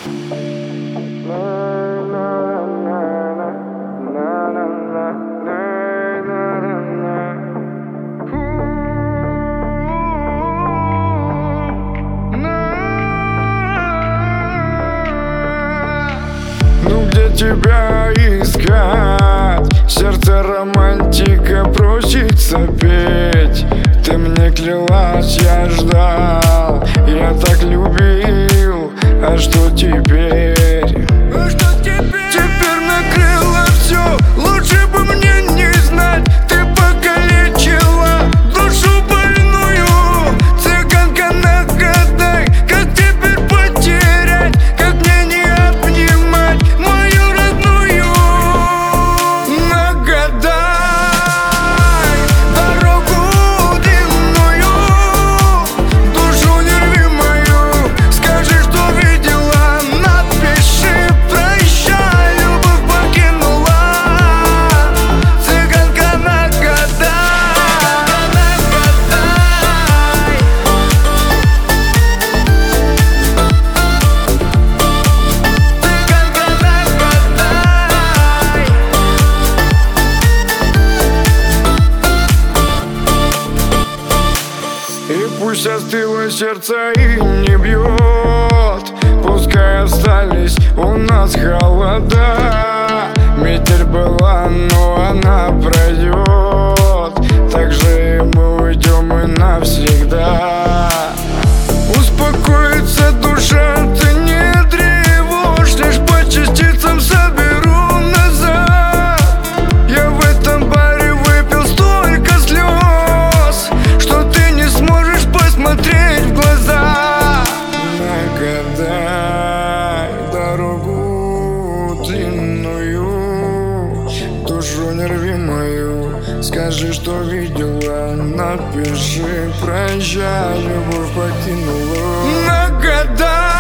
Ну где тебя искать? Сердце романтика просится петь. Ты мне клялась, я ждал, я так любил. А что теперь? Теперь накрыло все, лучше бы мне не знать. Ты покалечила душу больную. Цыганка, нагадай, как теперь потерять, как мне не обнимать мою родную. Нагадай дорогу длинную, душу не рви мою. Скажи, что видела, напиши, прощай, любовь покинула. Цыганка, нагадай, и пусть остыло сердце и не бьет, пускай остались у нас холода. Метель была, но она пройдет, так же и мы уйдем и навсегда. Успокоится душа, ты не тревожь, лишь по частицам соберу назад. Я в этом баре выпил столько слез, что ты не сможешь посмотреть в глаза. Нагадай дорогу длинную, душу не рви мою. Скажи, что видела, напиши, прощай, любовь покинула. Нагадай